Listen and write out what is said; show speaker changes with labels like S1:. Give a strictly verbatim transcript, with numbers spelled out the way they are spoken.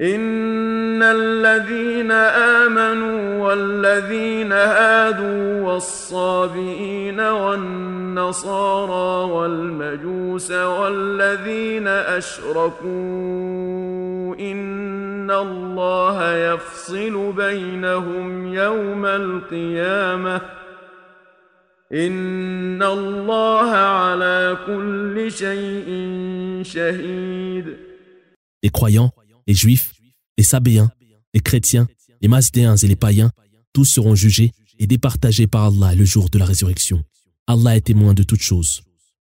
S1: إن الذين آمنوا والذين هادوا والصابئين والنصارى والمجوس والذين أشركوا إن الله يفصل بينهم يوم القيامة إن الله على كل شيء شهيد.
S2: Les croyants, les juifs, les sabéens, les chrétiens, les masdéens et les païens, tous seront jugés et départagés par Allah le jour de la résurrection. Allah est témoin de toutes choses.